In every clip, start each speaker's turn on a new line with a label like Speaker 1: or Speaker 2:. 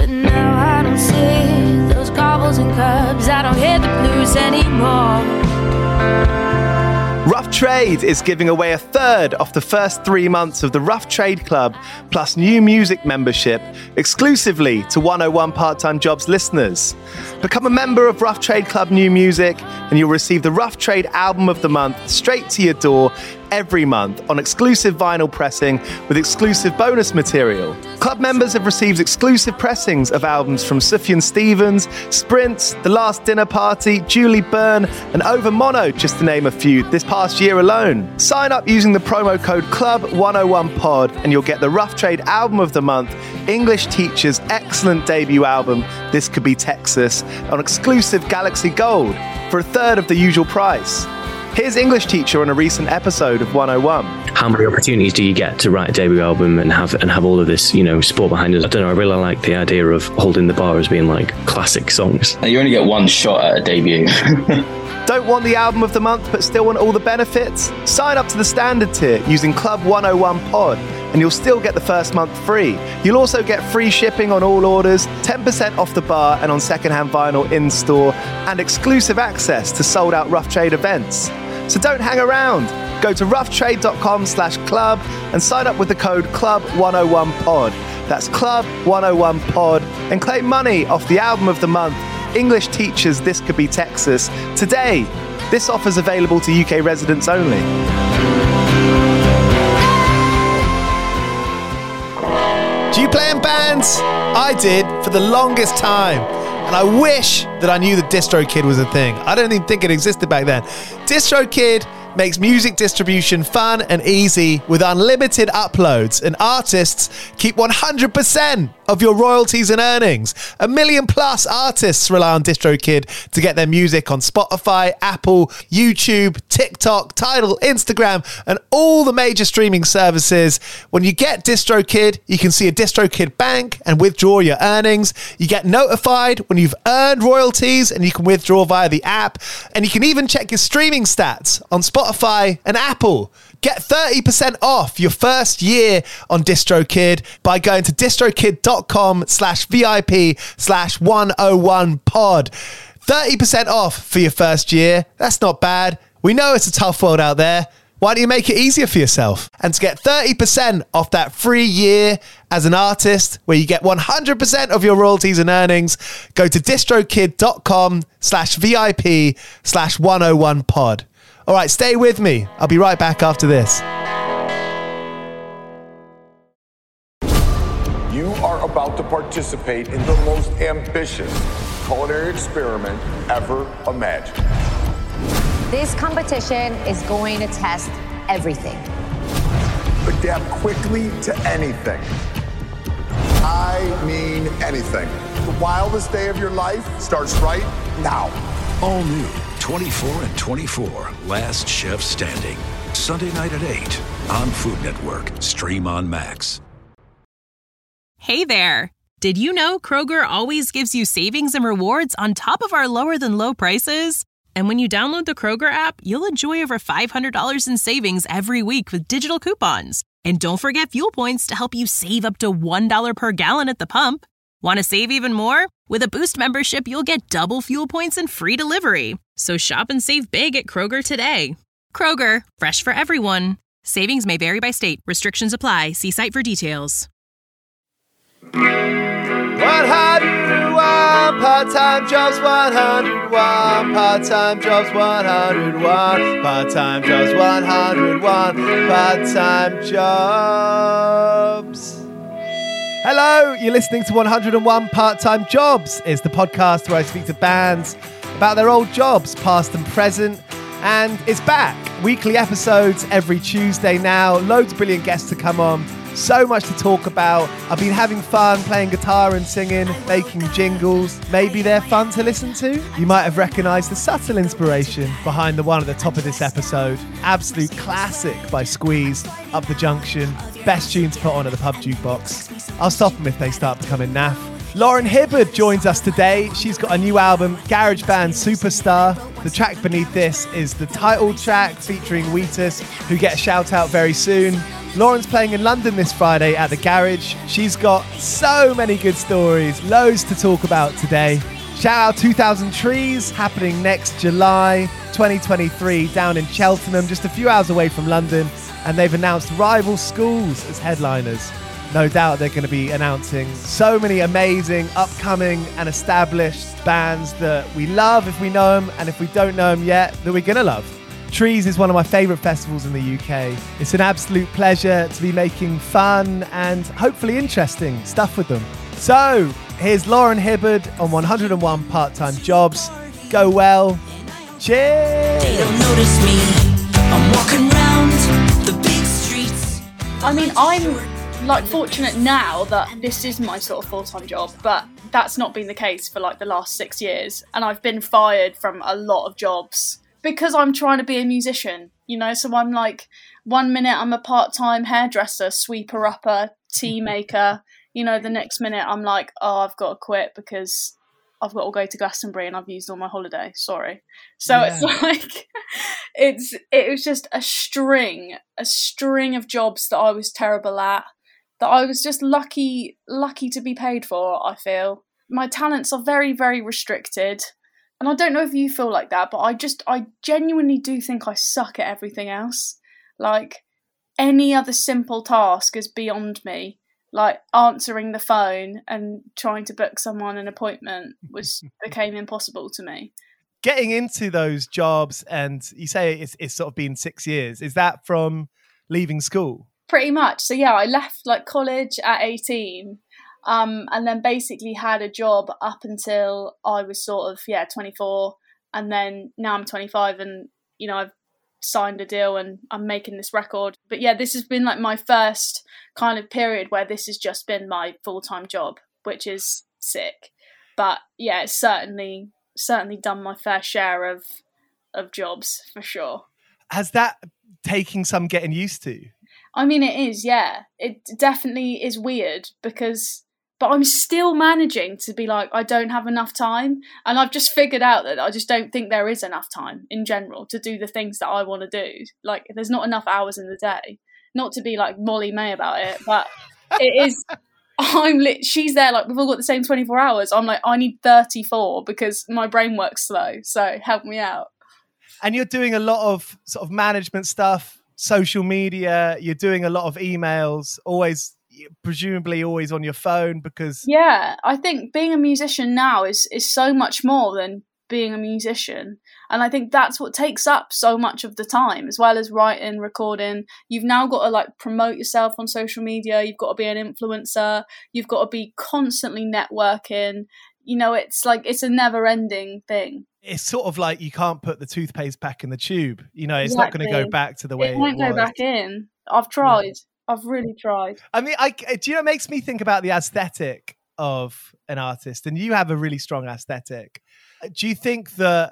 Speaker 1: But now I don't see those cobbles and curbs. I don't hear the blues anymore.
Speaker 2: Rough Trade is giving away a third off the first 3 months of the Rough Trade Club plus new music membership exclusively to 101 Part-Time Jobs listeners. Become a member of Rough Trade Club New Music and you'll receive the Rough Trade Album of the Month straight to your door every month on exclusive vinyl pressing with exclusive bonus material. Club members have received exclusive pressings of albums from Sufjan Stevens, Sprints, The Last Dinner Party, Julie Byrne and Over Mono, just to name a few, this past year alone. Sign up using the promo code CLUB101POD and you'll get the Rough Trade Album of the Month, English Teacher's excellent debut album, This Could Be Texas, on exclusive Galaxy Gold for a third of the usual price. Here's English Teacher on a recent episode of 101.
Speaker 3: How many opportunities do you get to write a debut album and have all of this, sport behind us? I don't know, I really like the idea of holding the bar as being like classic songs.
Speaker 4: You only get one shot at a debut.
Speaker 2: Don't want the album of the month but still want all the benefits? Sign up to the standard tier using Club 101 Pod and you'll still get the first month free. You'll also get free shipping on all orders, 10% off the bar and on secondhand vinyl in-store, and exclusive access to sold-out Rough Trade events. So don't hang around. Go to roughtrade.com/club and sign up with the code CLUB101POD. That's CLUB101POD and claim money off the album of the month, English Teachers This Could Be Texas, today. This offer's available to UK residents only. Do you play in bands? I did for the longest time. And I wish that I knew that DistroKid was a thing. I don't even think it existed back then. DistroKid makes music distribution fun and easy with unlimited uploads, and artists keep 100% of your royalties and earnings. 1 million plus artists rely on DistroKid to get their music on Spotify, Apple, YouTube, TikTok, Tidal, Instagram, and all the major streaming services. When you get DistroKid, you can see a DistroKid bank and withdraw your earnings. You get notified when you've earned royalties and you can withdraw via the app. And you can even check your streaming stats on Spotify and Apple. Get 30% off your first year on DistroKid by going to distrokid.com/VIP/101pod. 30% off for your first year. That's not bad. We know it's a tough world out there. Why don't you make it easier for yourself? And to get 30% off that free year as an artist, where you get 100% of your royalties and earnings, go to distrokid.com/VIP/101pod. All right, stay with me. I'll be right back after this.
Speaker 5: You are about to participate in the most ambitious culinary experiment ever imagined.
Speaker 6: This competition is going to test everything.
Speaker 5: Adapt quickly to anything. I mean anything. The wildest day of your life starts right now.
Speaker 7: All new 24 and 24, Last Chef Standing. Sunday night at 8 on Food Network. Stream on Max.
Speaker 8: Hey there. Did you know Kroger always gives you savings and rewards on top of our lower than low prices? And when you download the Kroger app, you'll enjoy over $500 in savings every week with digital coupons. And don't forget fuel points to help you save up to $1 per gallon at the pump. Want to save even more? With a Boost membership, you'll get double fuel points and free delivery. So shop and save big at Kroger today. Kroger, fresh for everyone. Savings may vary by state. Restrictions apply. See site for details.
Speaker 2: 101 part-time jobs, 101 part-time jobs, 101 part-time jobs, 101 part-time jobs. Hello, you're listening to 101 Part-Time Jobs. It's the podcast where I speak to bands about their old jobs, past and present, and it's back. Weekly episodes every Tuesday now. Loads of brilliant guests to come on. So much to talk about. I've been having fun playing guitar and singing, making jingles. Maybe they're fun to listen to. You might have recognised the subtle inspiration behind the one at the top of this episode. Absolute classic by Squeeze, Up the Junction. Best tune to put on at the pub jukebox. I'll stop them if they start becoming naff. Lauren Hibbard joins us today. She's got a new album, Garage Band Superstar. The track beneath this is the title track featuring Wheatus, who get a shout out very soon. Lauren's playing in London this Friday at the Garage. She's got so many good stories, loads to talk about today. Shout out 2000 Trees, happening next July 2023 down in Cheltenham, just a few hours away from London. And they've announced rival schools as headliners. No doubt they're going to be announcing so many amazing upcoming and established bands that we love if we know them, and if we don't know them yet, that we're going to love. Trees is one of my favourite festivals in the UK. It's an absolute pleasure to be making fun and hopefully interesting stuff with them. So, here's Lauren Hibbard on 101 Part-Time Jobs. Go well. Cheers!
Speaker 9: They don't notice me. I'm walking around the big streets.
Speaker 10: I mean, I'm like fortunate now that this is my sort of full-time job, but that's not been the case for like the last 6 years, and I've been fired from a lot of jobs because I'm trying to be a musician, you know. So I'm like, 1 minute I'm a part-time hairdresser, sweeper upper, tea maker, you know. The next minute I'm like, oh, I've got to quit because I've got to go to Glastonbury and I've used all my holiday, sorry. So It's like it was just a string of jobs that I was terrible at, that I was just lucky to be paid for, I feel. My talents are very, very restricted. And I don't know if you feel like that, but I genuinely do think I suck at everything else. Like, any other simple task is beyond me. Like, answering the phone and trying to book someone an appointment became impossible to me.
Speaker 2: Getting into those jobs, and you say it's sort of been 6 years, is that from leaving school?
Speaker 10: Pretty much. So yeah, I left like college at 18, and then basically had a job up until I was sort of 24, and then now I'm 25, and you know, I've signed a deal and I'm making this record. But yeah, this has been like my first kind of period where this has just been my full-time job, which is sick. But yeah, it's certainly done my fair share of jobs for sure.
Speaker 2: Has that taken some getting used to?
Speaker 10: I mean, it is, yeah. It definitely is weird but I'm still managing to be like, I don't have enough time. And I've just figured out that I just don't think there is enough time in general to do the things that I want to do. Like, there's not enough hours in the day. Not to be like Molly May about it, but it is. She's there like, we've all got the same 24 hours. I'm like, I need 34 because my brain works slow. So help me out.
Speaker 2: And you're doing a lot of sort of management stuff, social media, you're doing a lot of emails, presumably always on your phone, because
Speaker 10: yeah, I think being a musician now is so much more than being a musician, and I think that's what takes up so much of the time, as well as writing, recording. You've now got to like promote yourself on social media, you've got to be an influencer, you've got to be constantly networking, you know. It's like, it's a never-ending thing. It's
Speaker 2: sort of like you can't put the toothpaste back in the tube, you know. It's not going to go back to the way it
Speaker 10: won't go back in. I've tried. Yeah. I've really tried.
Speaker 2: I mean, do you know, it makes me think about the aesthetic of an artist, and you have a really strong aesthetic. Do you think that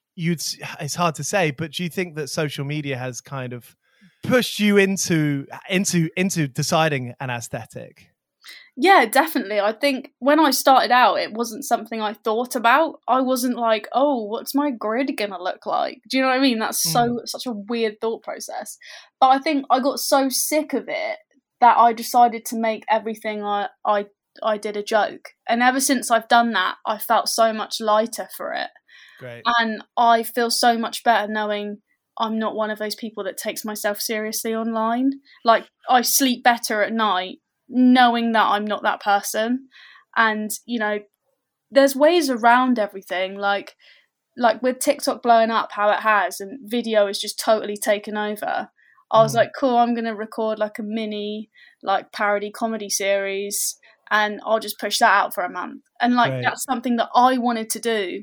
Speaker 2: it's hard to say, but do you think that social media has kind of pushed you into deciding an aesthetic?
Speaker 10: Yeah, definitely. I think when I started out, it wasn't something I thought about. I wasn't like, oh, what's my grid going to look like? Do you know what I mean? That's such a weird thought process. But I think I got so sick of it that I decided to make everything I did a joke. And ever since I've done that, I felt so much lighter for it.
Speaker 2: Great.
Speaker 10: And I feel so much better knowing I'm not one of those people that takes myself seriously online. Like, I sleep better at night knowing that I'm not that person. And, you know, there's ways around everything, like with TikTok blowing up how it has, and video is just totally taken over. I was like, cool, I'm gonna record like a mini like parody comedy series, and I'll just push that out for a month. And like, that's something that I wanted to do.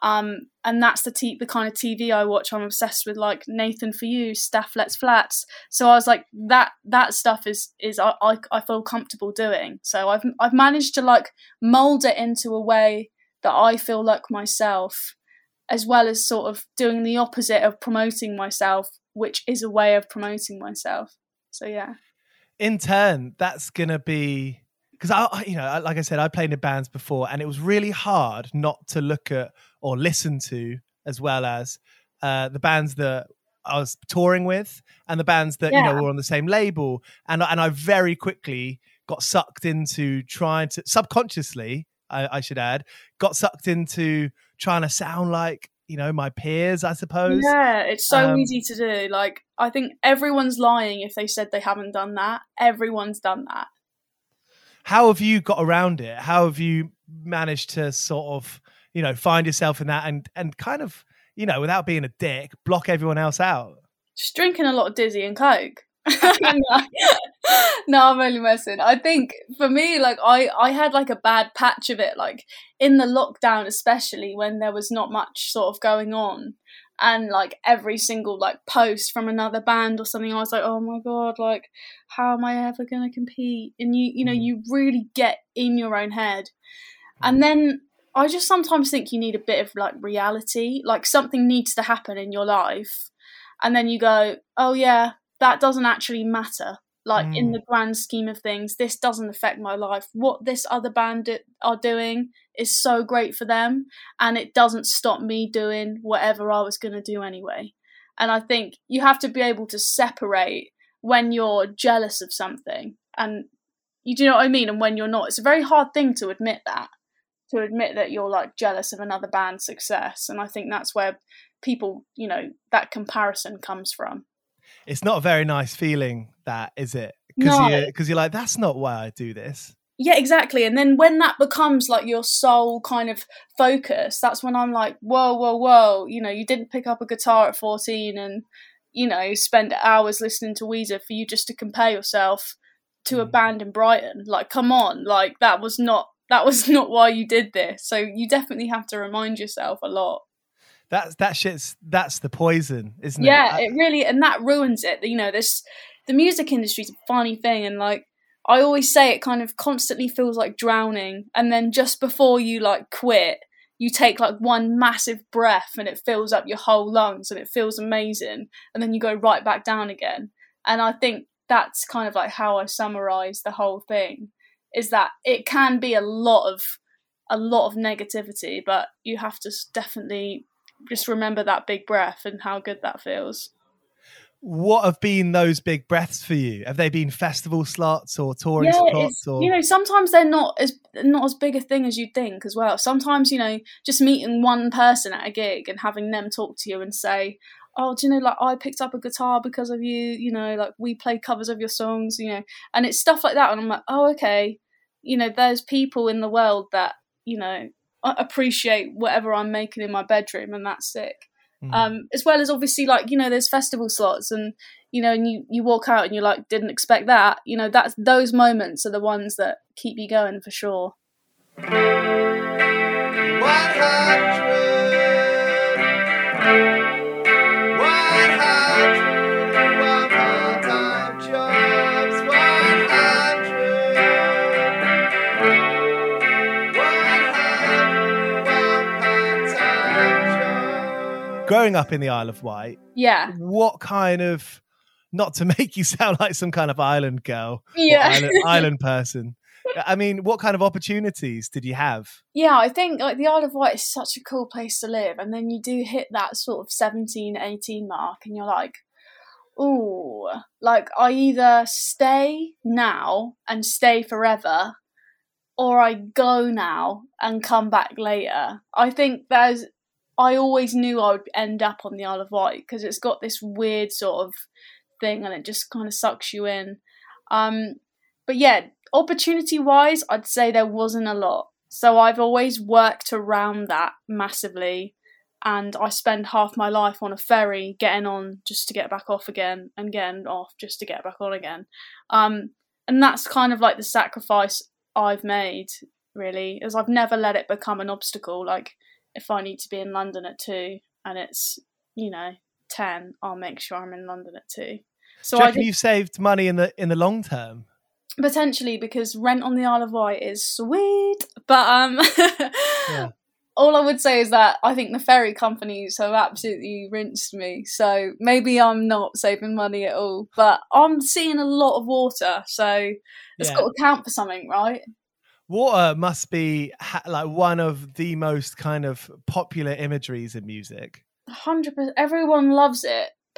Speaker 10: And that's the kind of TV I watch. I'm obsessed with like Nathan For You, Staff Lets Flats. So I was like, that stuff is I feel comfortable doing. So I've managed to like mold it into a way that I feel like myself, as well as sort of doing the opposite of promoting myself, which is a way of promoting myself. So yeah.
Speaker 2: In turn, that's gonna be, because like I said, I played in bands before, and it was really hard not to look at or listen to, as well as the bands that I was touring with and the bands that you know were on the same label, and I very quickly got sucked into trying to subconsciously, I should add, got sucked into trying to sound like, you know, my peers, I suppose.
Speaker 10: Yeah, it's so easy to do. Like, I think everyone's lying if they said they haven't done that. Everyone's done that.
Speaker 2: How have you got around it? How have you managed to sort of, you know, find yourself in that and kind of, you know, without being a dick, block everyone else out?
Speaker 10: Just drinking a lot of Dizzy and Coke. No, I'm only messing. I think for me, like I had like a bad patch of it, like in the lockdown, especially when there was not much sort of going on, and like every single like post from another band or something, I was like, oh my god, like how am I ever gonna compete? And you know, you really get in your own head. And then I just sometimes think you need a bit of like reality, like something needs to happen in your life, and then you go, oh yeah, that doesn't actually matter. Like in the grand scheme of things, this doesn't affect my life. What this other band are doing is so great for them, and it doesn't stop me doing whatever I was going to do anyway. And I think you have to be able to separate when you're jealous of something, and you do know what I mean, and when you're not. It's a very hard thing to admit that you're like jealous of another band's success. And I think that's where people, you know, that comparison comes from.
Speaker 2: It's not a very nice feeling, that, is it? Because you're like, that's not why I do this.
Speaker 10: Yeah, exactly. And then when that becomes like your sole kind of focus, that's when I'm like, whoa. You know, you didn't pick up a guitar at 14 and, you know, spend hours listening to Weezer for you just to compare yourself to a band in Brighton. Like, come on, like that was not why you did this. So you definitely have to remind yourself a lot.
Speaker 2: That's the poison, isn't it?
Speaker 10: Yeah, it really, and that ruins it. You know, the music industry is a funny thing, and like I always say, it kind of constantly feels like drowning, and then just before you like quit, you take like one massive breath, and it fills up your whole lungs, and it feels amazing, and then you go right back down again. And I think that's kind of like how I summarize the whole thing, is that it can be a lot of negativity, but you have to definitely just remember that big breath and how good that feels.
Speaker 2: What have been those big breaths for you? Have they been festival slots or touring spots? Or,
Speaker 10: you know, sometimes they're not as big a thing as you'd think as well. Sometimes, you know, just meeting one person at a gig and having them talk to you and say, oh, do you know, like I picked up a guitar because of you, you know, like we play covers of your songs, you know, and it's stuff like that. And I'm like, oh, okay, you know, there's people in the world that, you know, appreciate whatever I'm making in my bedroom, and that's sick. As well as obviously, like, you know, there's festival slots, and you know, and you walk out and you're like, didn't expect that. You know, that's those moments are the ones that keep you going for sure.
Speaker 2: 100 Growing up in the Isle of Wight, what kind of, not to make you sound like some kind of island girl, island person, I mean, what kind of opportunities did you have?
Speaker 10: Yeah, I think like the Isle of Wight is such a cool place to live, and then you do hit that sort of 17, 18 mark, and you're like, ooh, like I either stay now and stay forever, or I go now and come back later. I think I always knew I would end up on the Isle of Wight because it's got this weird sort of thing, and it just kind of sucks you in. But yeah, opportunity-wise, I'd say there wasn't a lot. So I've always worked around that massively, and I spend half my life on a ferry getting on just to get back off again, and getting off just to get back on again. And that's kind of like the sacrifice I've made, really, is I've never let it become an obstacle. Like, if I need to be in London at 2 and it's, you know, 10, I'll make sure I'm in London at 2. So
Speaker 2: do you reckon you've saved money in the long term?
Speaker 10: Potentially, because rent on the Isle of Wight is sweet. But all I would say is that I think the ferry companies have absolutely rinsed me. So maybe I'm not saving money at all. But I'm seeing a lot of water, so it's got to count for something, right?
Speaker 2: Water must be like one of the most kind of popular imageries in music.
Speaker 10: 100%. Everyone loves it.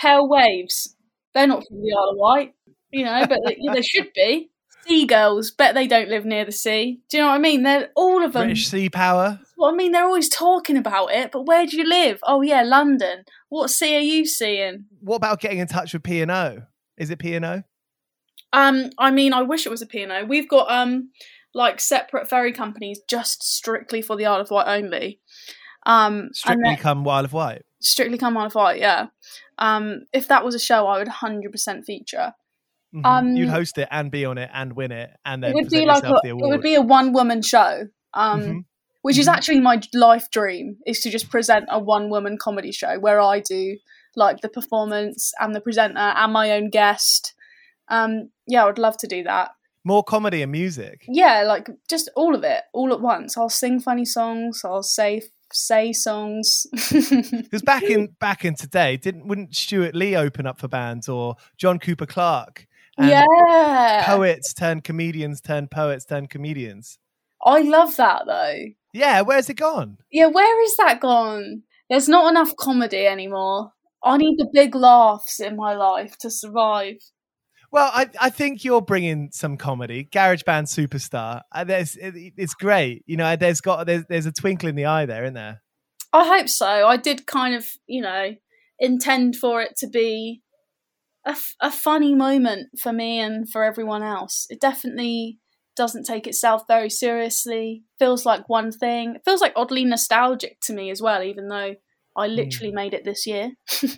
Speaker 10: Pale Waves. They're not from the Isle of Wight, but they should be. Seagulls, bet they don't live near the sea. Do you know what I mean? They're all of them.
Speaker 2: British Sea Power.
Speaker 10: Well, I mean, they're always talking about it, but where do you live? Oh yeah, London. What sea are you seeing?
Speaker 2: What about getting in touch with P&O? Is it P&O?
Speaker 10: I mean, I wish it was a P&O. We've got like separate ferry companies just strictly for the Isle of Wight only.
Speaker 2: Strictly Come Isle of Wight.
Speaker 10: Strictly Come Isle of Wight, yeah. If that was a show, I would 100% feature.
Speaker 2: Mm-hmm. You'd host it and be on it and win it, and then
Speaker 10: it would be like
Speaker 2: the award.
Speaker 10: It would be a one-woman show, which is actually my life dream, is to just present a one-woman comedy show where I do like the performance and the presenter and my own guest. Yeah, I would love to do that.
Speaker 2: More comedy and music.
Speaker 10: Yeah, like just all of it, all at once. I'll sing funny songs. I'll say songs.
Speaker 2: Because back in today, wouldn't Stuart Lee open up for bands, or John Cooper Clarke? And
Speaker 10: yeah,
Speaker 2: poets turned comedians, turned poets, turned comedians.
Speaker 10: I love that though.
Speaker 2: Yeah, where's it gone?
Speaker 10: Yeah, where is that gone? There's not enough comedy anymore. I need the big laughs in my life to survive.
Speaker 2: Well, I think you're bringing some comedy. Garage Band Superstar. It's great. There's a twinkle in the eye there, isn't there?
Speaker 10: I hope so. I did kind of, intend for it to be a funny moment for me and for everyone else. It definitely doesn't take itself very seriously. Feels like one thing. It feels like oddly nostalgic to me as well, even though I literally made it this year.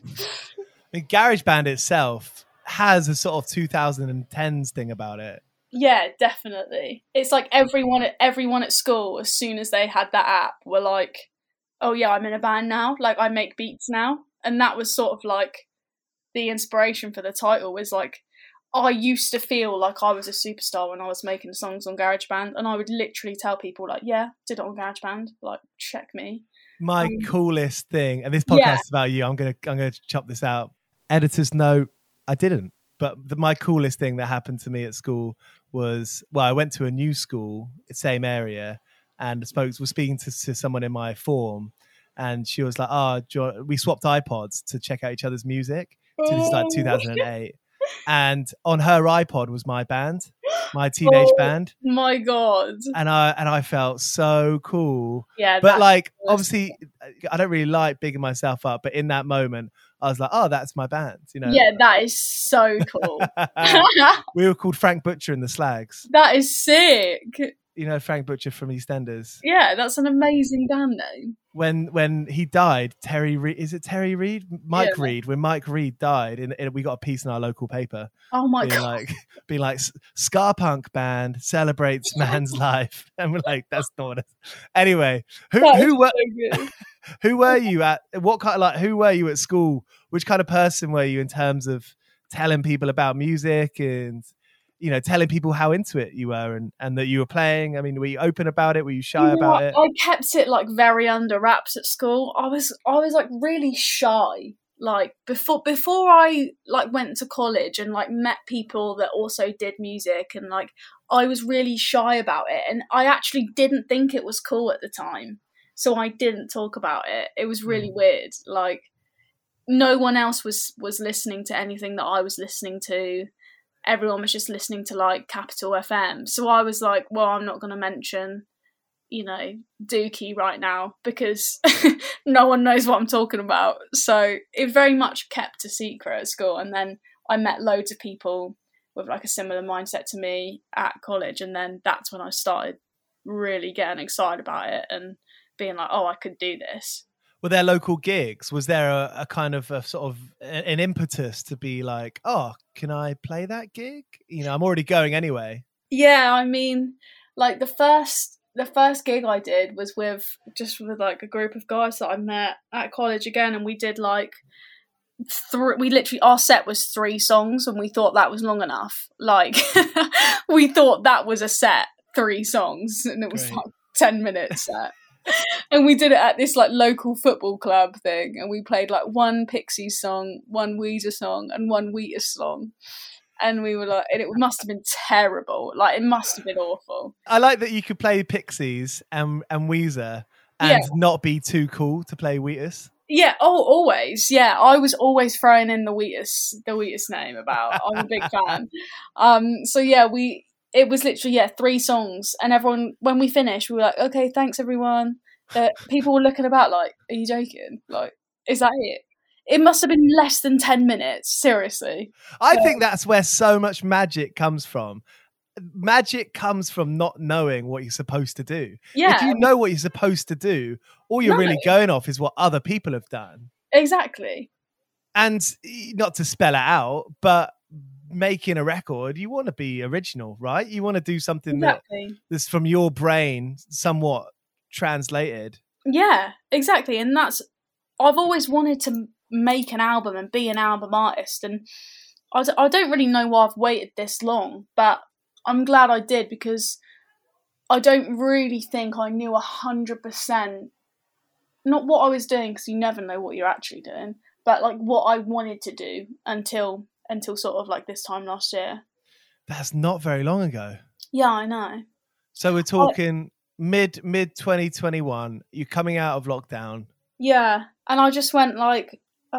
Speaker 2: Garage Band itself has a sort of 2010s thing about it.
Speaker 10: Yeah, definitely. It's like everyone at school, as soon as they had that app, were like, oh yeah, I'm in a band now. Like, I make beats now. And that was sort of like the inspiration for the title, was like, I used to feel like I was a superstar when I was making songs on GarageBand, and I would literally tell people like, yeah, did it on GarageBand, like, check me.
Speaker 2: My coolest thing, and this podcast is about you, I'm gonna chop this out. Editor's note, I didn't. But my coolest thing that happened to me at school was, I went to a new school, same area, and was speaking to someone in my form, and she was like, we swapped iPods to check out each other's music. So this is like 2008. And on her iPod was my band, my teenage band.
Speaker 10: My God.
Speaker 2: And I felt so cool.
Speaker 10: Yeah.
Speaker 2: But like, obviously, I don't really like bigging myself up, but in that moment, I was like, oh, that's my band.
Speaker 10: Yeah, that is so cool.
Speaker 2: We were called Frank Butcher and the Slags.
Speaker 10: That is sick.
Speaker 2: Frank Butcher from EastEnders.
Speaker 10: Yeah, that's an amazing band name.
Speaker 2: When he died, Terry Reid, is it Terry Reid? Mike Reid. When Mike Reid died, we got a piece in our local paper.
Speaker 10: Oh my God.
Speaker 2: Being like, ska punk band celebrates man's life. And we're like, that's not what it is. Anyway, who were you at? Who were you at school? Which kind of person were you in terms of telling people about music and, telling people how into it you were and that you were playing? I mean, were you open about it? Were you shy about it?
Speaker 10: I kept it like very under wraps at school. I was like really shy. Like before I like went to college and like met people that also did music, and like I was really shy about it, and I actually didn't think it was cool at the time. So I didn't talk about it. It was really weird. Like no one else was listening to anything that I was listening to. Everyone was just listening to like Capital FM. So I was like, well, I'm not going to mention, Dookie right now because no one knows what I'm talking about. So it very much kept a secret at school. And then I met loads of people with like a similar mindset to me at college. And then that's when I started really getting excited about it and being like, oh, I could do this.
Speaker 2: Were there local gigs? Was there a kind of a sort of an impetus to be like, oh, can I play that gig? I'm already going anyway.
Speaker 10: Yeah, I mean, like the first gig I did was with like a group of guys that I met at college again, and we did like our set was 3 songs, and we thought that was long enough. Like we thought that was a set, 3 songs, and it was like 10 minutes set. And we did it at this like local football club thing, and we played like 1 Pixies song, 1 Weezer song, and 1 Wheatus song. And we were like, and it must have been terrible. Like, it must have been awful.
Speaker 2: I like that you could play Pixies and Weezer and not be too cool to play Wheatus.
Speaker 10: Yeah, always. Yeah, I was always throwing in the Wheatus name about. I'm a big fan. So yeah, it was literally 3 songs, and everyone, when we finished, we were like, okay, thanks everyone. People were looking about like, are you joking? Like, is that it? It must have been less than 10 minutes. Seriously.
Speaker 2: I think that's where so much magic comes from. Magic comes from not knowing what you're supposed to do.
Speaker 10: Yeah.
Speaker 2: If you know what you're supposed to do, all you're really going off is what other people have done.
Speaker 10: Exactly.
Speaker 2: And not to spell it out, but making a record, you want to be original, right? You want to do something that's from your brain, somewhat translated.
Speaker 10: Yeah, exactly. And I've always wanted to make an album and be an album artist. And I don't really know why I've waited this long, but I'm glad I did, because I don't really think I knew 100%, not what I was doing, because you never know what you're actually doing, but like what I wanted to do until sort of like this time last year.
Speaker 2: That's not very long ago.
Speaker 10: Yeah, I know.
Speaker 2: So we're talking mid 2021. You're coming out of lockdown.
Speaker 10: Yeah, and I just went like,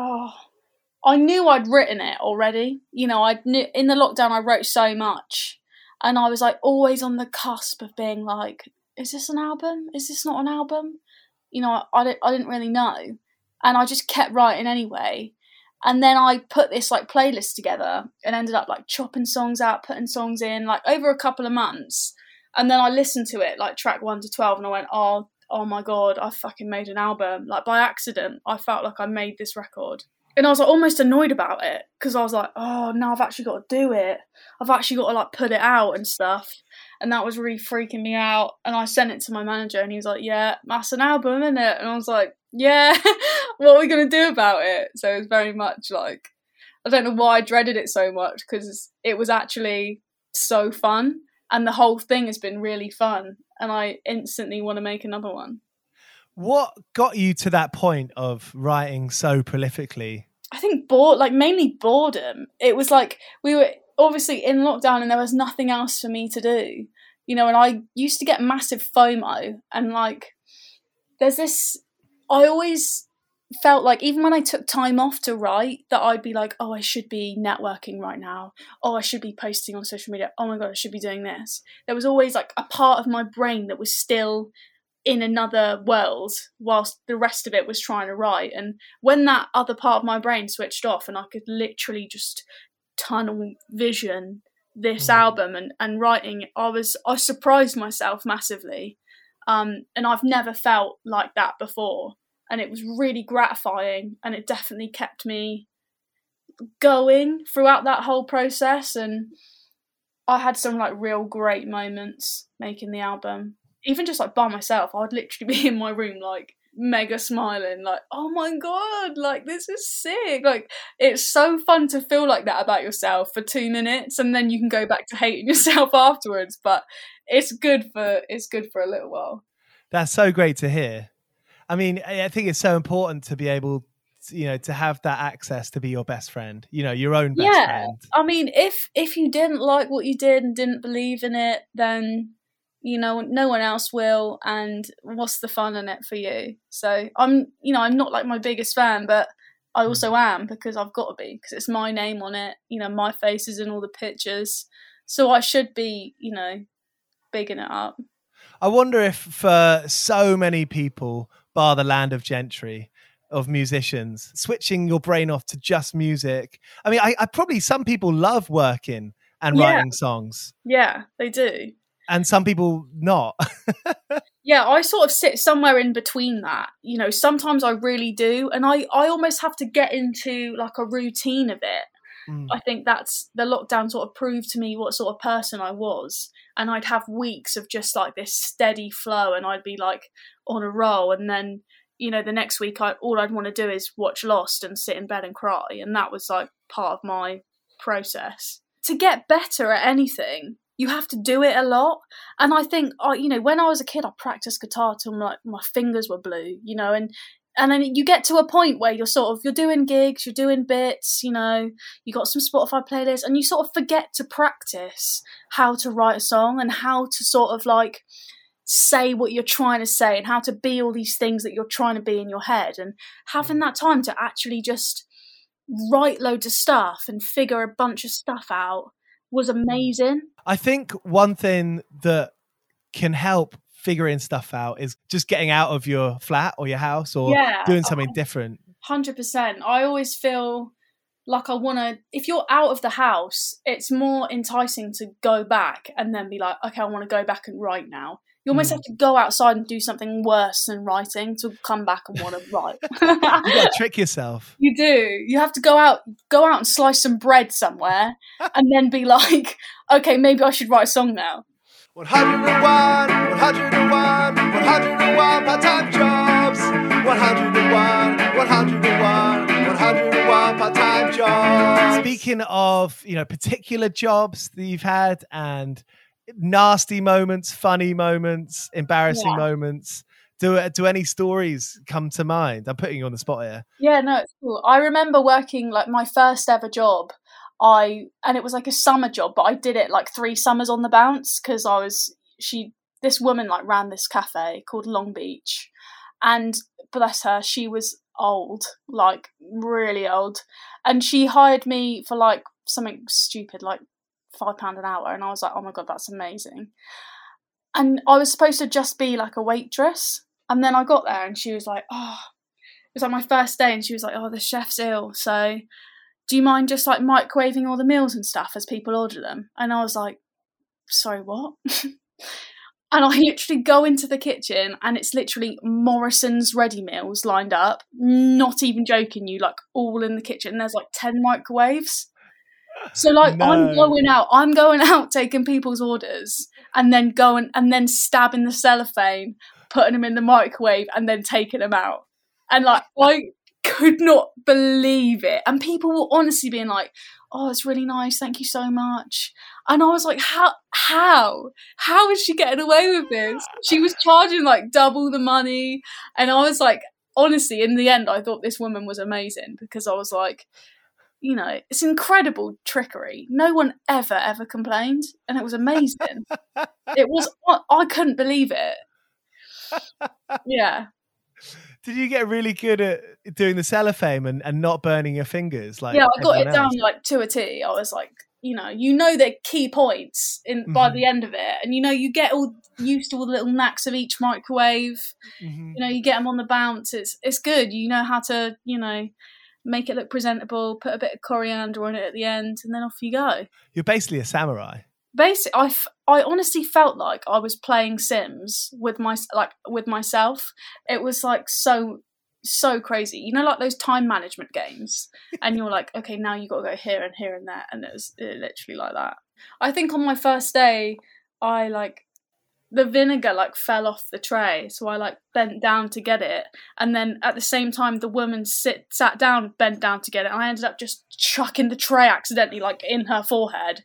Speaker 10: I knew I'd written it already. You know, in the lockdown I wrote so much. And I was like always on the cusp of being like, is this an album? Is this not an album? You know, I didn't really know. And I just kept writing anyway. And then I put this like playlist together and ended up like chopping songs out, putting songs in like over a couple of months. And then I listened to it like track 1 to 12 and I went, oh my God, I fucking made an album. Like by accident, I felt like I made this record. And I was like, almost annoyed about it, because I was like, oh, now I've actually got to do it. I've actually got to like put it out and stuff. And that was really freaking me out. And I sent it to my manager and he was like, yeah, that's an album, isn't it? And I was like, yeah, what are we going to do about it? So it was very much like, I don't know why I dreaded it so much, because it was actually so fun. And the whole thing has been really fun. And I instantly want to make another one.
Speaker 2: What got you to that point of writing so prolifically?
Speaker 10: I think mainly boredom. It was like we were obviously in lockdown and there was nothing else for me to do, you know, and I used to get massive FOMO, and like there's this, I always felt like even when I took time off to write, that I'd be like, oh, I should be networking right now. Oh, I should be posting on social media. Oh my God, I should be doing this. There was always like a part of my brain that was still in another world whilst the rest of it was trying to write. And when that other part of my brain switched off and I could literally just tunnel vision this album and writing, I surprised myself massively. And I've never felt like that before. And it was really gratifying, and it definitely kept me going throughout that whole process. And I had some like real great moments making the album. Even just like by myself, I'd literally be in my room like mega smiling, like, oh my God, like this is sick. Like it's so fun to feel like that about yourself for 2 minutes, and then you can go back to hating yourself afterwards. But it's good for a little while.
Speaker 2: That's so great to hear. I mean, I think it's so important to be able to, you know, to have that access to be your best friend, you know, your own best friend.
Speaker 10: I mean, if you didn't like what you did and didn't believe in it, then you know, no one else will, and what's the fun in it for you? So I'm not like my biggest fan, but I also am, because I've got to be, because it's my name on it, you know, my face is in all the pictures, so I should be, you know, bigging it up.
Speaker 2: I wonder if for so many people, bar the land of gentry, of musicians, switching your brain off to just music. I mean, I probably, some people love working and writing songs.
Speaker 10: Yeah, they do.
Speaker 2: And some people not.
Speaker 10: Yeah, I sort of sit somewhere in between that. You know, sometimes I really do. And I almost have to get into like a routine of it. I think that's, the lockdown sort of proved to me what sort of person I was. And I'd have weeks of just like this steady flow, and I'd be like on a roll. And then, you know, the next week, all I'd want to do is watch Lost and sit in bed and cry. And that was like part of my process. To get better at anything, you have to do it a lot. And I think, you know, when I was a kid, I practiced guitar till like my fingers were blue, you know, and then you get to a point where you're doing gigs, you're doing bits, you know, you got some Spotify playlists, and you sort of forget to practice how to write a song and how to sort of like say what you're trying to say and how to be all these things that you're trying to be in your head, and having that time to actually just write loads of stuff and figure a bunch of stuff out was amazing.
Speaker 2: I think one thing that can help figuring stuff out is just getting out of your flat or your house or doing something different.
Speaker 10: 100%. I always feel like I want to, if you're out of the house, it's more enticing to go back and then be like, okay, I want to go back and write now. You almost have to go outside and do something worse than writing to come back and want to write.
Speaker 2: You got to trick yourself.
Speaker 10: You do. You have to go out and slice some bread somewhere and then be like, okay, maybe I should write a song now.
Speaker 2: 101 part-time jobs. 101 part-time jobs. Speaking of, particular jobs that you've had and nasty moments, funny moments, embarrassing moments, do any stories come to mind? I'm putting you on the spot here.
Speaker 10: Yeah, no, it's cool. I remember working like my first ever job. And it was like a summer job, but I did it like 3 summers on the bounce because this woman like ran this cafe called Long Beach, and bless her, she was old, like really old, and she hired me for like something stupid like £5 an hour, and I was like, oh my god, that's amazing. And I was supposed to just be like a waitress, and then I got there and she was like, oh, it was like my first day, and she was like, oh, the chef's ill, so do you mind just like microwaving all the meals and stuff as people order them? And I was like, sorry, what? And I literally go into the kitchen and it's literally Morrison's ready meals lined up, not even joking you, like all in the kitchen. And there's like 10 microwaves. So like I'm going out taking people's orders and then stabbing the cellophane, putting them in the microwave and then taking them out. And like I could not believe it, and people were honestly being like, oh, it's really nice, thank you so much. And I was like, how is she getting away with this? She was charging like double the money, and I was like, honestly, in the end I thought this woman was amazing, because I was like, it's incredible trickery. No one ever complained, and it was amazing. I couldn't believe it. Yeah.
Speaker 2: Did you get really good at doing the cellophane and not burning your fingers? I
Speaker 10: got it down like to a T. I was like, the key points by the end of it, and you get all used to all the little knacks of each microwave. You get them on the bounce. It's good. You know how to make it look presentable. Put a bit of coriander on it at the end, and then off you go.
Speaker 2: You're basically a samurai.
Speaker 10: Basically, I honestly felt like I was playing Sims with myself. It was like so crazy, like those time management games, and you're like, okay, now you got to go here and here and there, and it was literally like that. I think on my first day, the vinegar fell off the tray, so I bent down to get it, and then at the same time the woman sat down, bent down to get it, and I ended up just chucking the tray accidentally in her forehead.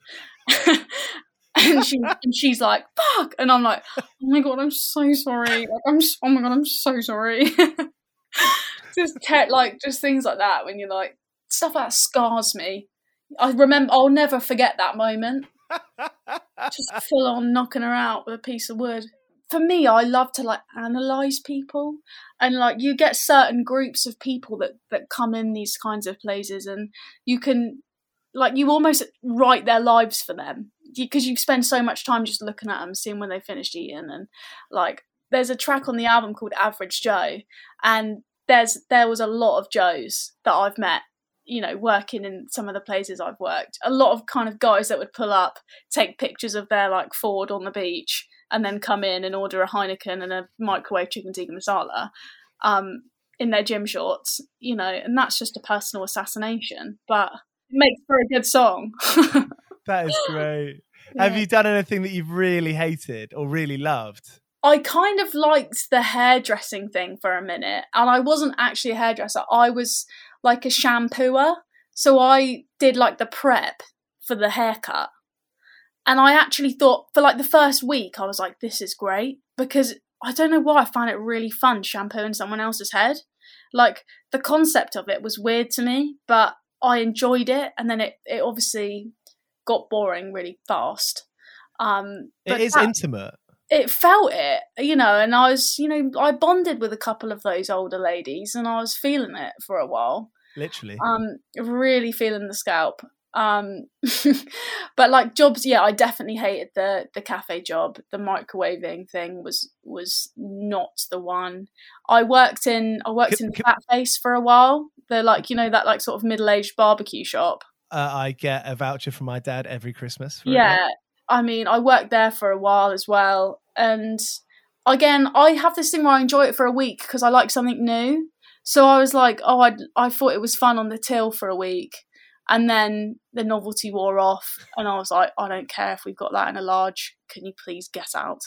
Speaker 10: and she's like, fuck, and I'm like, oh my god, I'm so sorry, I'm so sorry. just things like that, when you're like, stuff that scars me. I'll never forget that moment. Just full on knocking her out with a piece of wood. For me, I love to analyze people, and you get certain groups of people that come in these kinds of places, and you can you almost write their lives for them, because you spend so much time just looking at them, seeing when they finished eating. And there's a track on the album called Average Joe, and there was a lot of Joes that I've met, working in some of the places I've worked. A lot of kind of guys that would pull up, take pictures of their Ford on the beach, and then come in and order a Heineken and a microwave chicken tikka masala in their gym shorts, and that's just a personal assassination, but it makes for a good song.
Speaker 2: That is great. Yeah. Have you done anything that you've really hated or really loved?
Speaker 10: I kind of liked the hairdressing thing for a minute, and I wasn't actually a hairdresser. I was a shampooer, so I did the prep for the haircut. And I actually thought for the first week, I was like, this is great, because I don't know why I found it really fun shampooing someone else's head. The concept of it was weird to me, but I enjoyed it, and then it obviously got boring really fast.
Speaker 2: It is intimate.
Speaker 10: it felt it, and I was, I bonded with a couple of those older ladies, and I was feeling it for a while.
Speaker 2: Literally.
Speaker 10: Really feeling the scalp. But like jobs, I definitely hated the cafe job. The microwaving thing was not the one. I worked in Fat Face for a while. The that like sort of middle-aged barbecue shop.
Speaker 2: I get a voucher from my dad every Christmas.
Speaker 10: I mean, I worked there for a while as well. And again, I have this thing where I enjoy it for a week because I like something new. So I was like, I thought it was fun on the till for a week. And then the novelty wore off. And I was like, I don't care if we've got that in a large. Can you please get out?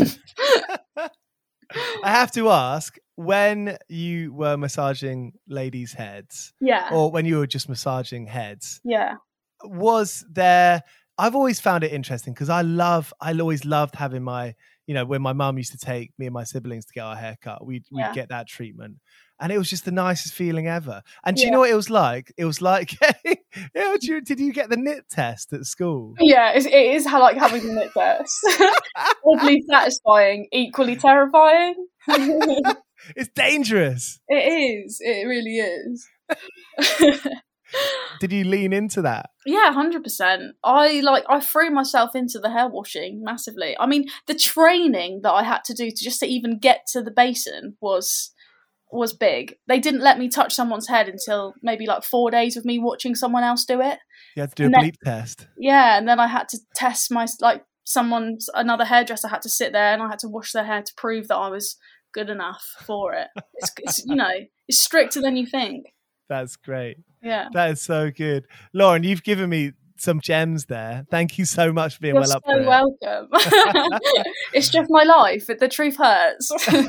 Speaker 2: I have to ask, when you were massaging ladies' heads, or when you were just massaging heads, was there... I've always found it interesting because I always loved having my, when my mum used to take me and my siblings to get our hair cut, we'd get that treatment. And it was just the nicest feeling ever. And do you know what it was like? It was like, did you get the nit test at school?
Speaker 10: Yeah, it is like having the nit test. Oddly satisfying, equally terrifying.
Speaker 2: It's dangerous.
Speaker 10: It is. It really is.
Speaker 2: Did you lean into that?
Speaker 10: Yeah, 100%. I threw myself into the hair washing massively. I mean, the training that I had to do to even get to the basin was big. They didn't let me touch someone's head until maybe like 4 days of me watching someone else do it.
Speaker 2: You had to do a bleep test.
Speaker 10: Yeah, and then I had to test another hairdresser had to sit there and I had to wash their hair to prove that I was good enough for it. It's it's stricter than you think.
Speaker 2: That's great.
Speaker 10: Yeah.
Speaker 2: That is so good. Lauren, you've given me some gems there. Thank you so much for being
Speaker 10: You're
Speaker 2: up for it.
Speaker 10: Welcome. It's just my life. The truth hurts.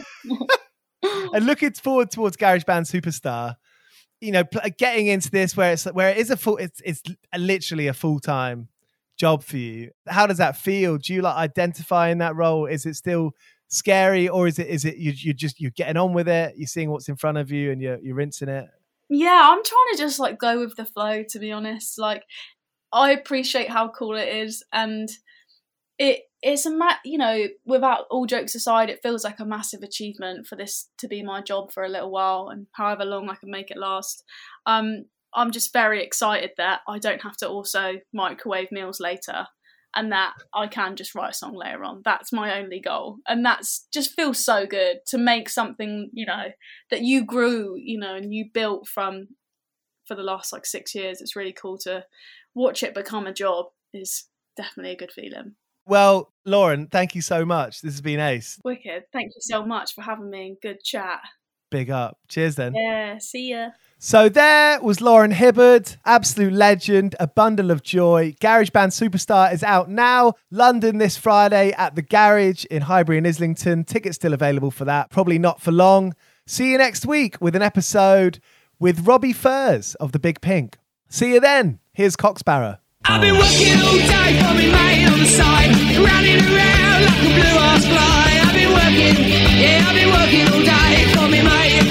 Speaker 2: And looking forward towards GarageBand Superstar, getting into this where it is it's literally a full-time job for you. How does that feel? Do you like identifying that role? Is it still scary, or is it you're getting on with it? You're seeing what's in front of you and you're rinsing it?
Speaker 10: Yeah, I'm trying to just like go with the flow, to be honest. Like, I appreciate how cool it is, and it's without all jokes aside, it feels like a massive achievement for this to be my job for a little while, and however long I can make it last. I'm just very excited that I don't have to also microwave meals later, and that I can just write a song later on. That's my only goal. And that's just feels so good to make something, that you grew, and you built from for the last 6 years. It's really cool to watch it become a job. Is definitely a good feeling.
Speaker 2: Well, Lauren, thank you so much. This has been ace.
Speaker 10: Wicked. Thank you so much for having me. Good chat.
Speaker 2: Big up. Cheers then.
Speaker 10: Yeah, see ya.
Speaker 2: So there was Lauren Hibbard, absolute legend, a bundle of joy. GarageBand Superstar is out now. London this Friday at the Garage in Highbury and Islington. Tickets still available for that. Probably not for long. See you next week with an episode with Robbie Furs of The Big Pink. See you then. Here's Cocksparrow.
Speaker 9: I've been working all day for me mate on the side, running around like a blue-ass fly. I've been working all day for me mate.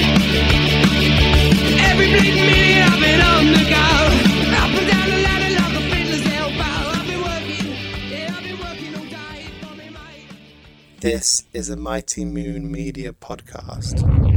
Speaker 9: Every bleeding minute I've been on the go, up and down the ladder like a fiddler's elbow. I've been working all day for me mate.
Speaker 2: This is a Mighty Moon Media podcast.